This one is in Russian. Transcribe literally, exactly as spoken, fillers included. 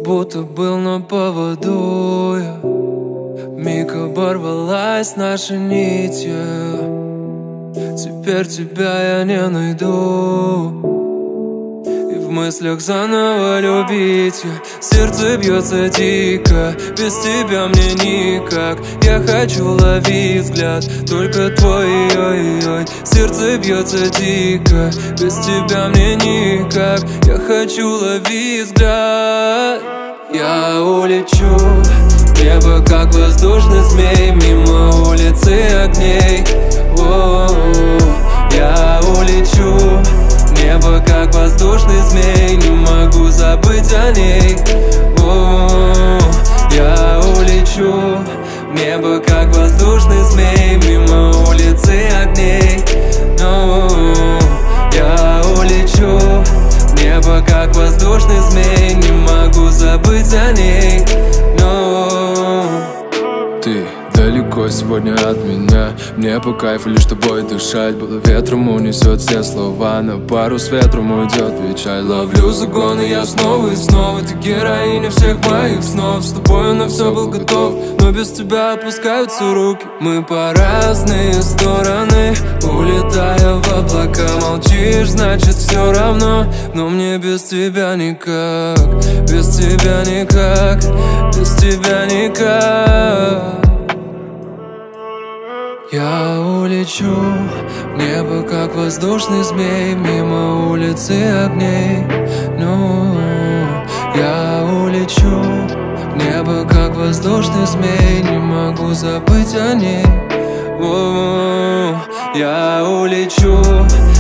будто был на поводу я. Вмиг оборвалась наша нить, yeah. Теперь тебя я не найду, и в мыслях заново любить я. Сердце бьется дико, без тебя мне никак. Я хочу ловить взгляд, только твой, ой-ой. Сердце бьется дико, без тебя мне никак. Я хочу ловить взгляд. Я улечу, небо как воздушный змей, мимо улицы огней. О-о-о. Я улечу, небо как воздушный змей, не могу забыть о ней. О-о-о. Я улечу, небо как воздушный змей, мимо улицы огней. О-о-о. Я улечу, небо как воздушный змей, не могу забыть о ней. Но ты далеко сегодня от меня, мне по кайфу лишь тобой дышать. Было ветром унесет все слова, на пару с ветром уйдет печаль. Ловлю загоны я снова и снова, ты героиня всех моих снов. С тобой на все был готов, но без тебя опускаются руки. Мы по разные стороны, улетая в облака. Молчишь, значит все равно, но мне без тебя никак. Без тебя никак, без тебя никак. Я улечу, небо как воздушный змей, мимо улицы огней. Ну, я улечу, небо как воздушный змей, не могу забыть о ней. О, я улечу,